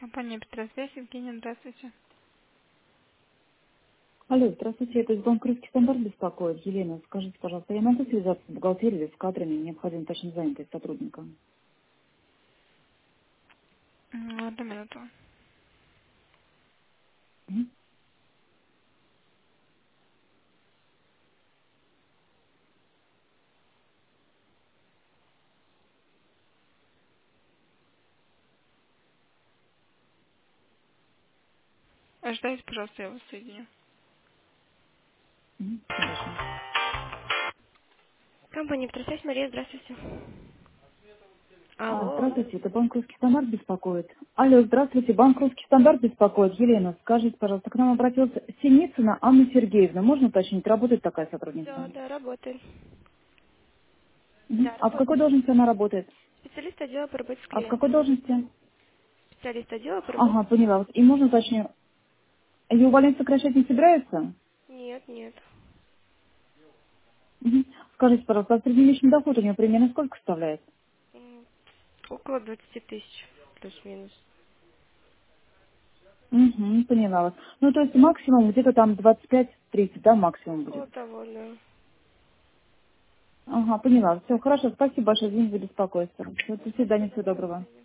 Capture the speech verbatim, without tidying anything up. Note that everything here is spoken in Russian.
Компания Петросвязь, Евгения, здравствуйте. Алло, здравствуйте, это из банка «Русский стандарт» беспокоит. Елена, скажите, пожалуйста, я могу связаться с бухгалтерией или с кадрами, необходимо точно занятость сотрудника? М, Одну минуту. Мгм. Ожидайте, пожалуйста, я вас соединю. Мгм. Хорошо. Компания «Петросвязь», Мария, здравствуйте. А, Алло. здравствуйте, это банк «Русский стандарт» беспокоит. Алло, здравствуйте, банк «Русский стандарт» беспокоит. Елена, скажите, пожалуйста, к нам обратилась Синицына Анна Сергеевна. Можно уточнить, работает такая сотрудница? Да, да, работает. Мгм. Да, А в какой работает. должности она работает? Специалист отдела по работе с А в какой клиентами. должности? Специалист отдела по работе Ага, с поняла. клиентами. Вот. И можно уточнить, ее увольнять сокращать не собирается? Нет, нет. Мгм. Скажите, пожалуйста, а среднемесячный доход у нее примерно сколько составляет? М, Около двадцати тысяч, плюс-минус. Угу, поняла вас. Ну, то есть максимум где-то там двадцать пять тридцать, да, максимум будет? Около того, да. Ага, поняла. Все, хорошо, спасибо большое, извините за беспокойство. Всё, до Спасибо, свидания, до всего доброго. свидания.